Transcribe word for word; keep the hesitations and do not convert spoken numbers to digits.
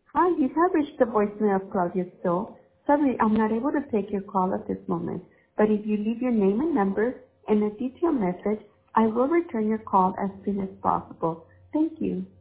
Hi, you have reached the voicemail of Claudia Stoll. Sorry, I'm not able to take your call at this moment, but if you leave your name and number and a detailed message, I will return your call as soon as possible. Thank you.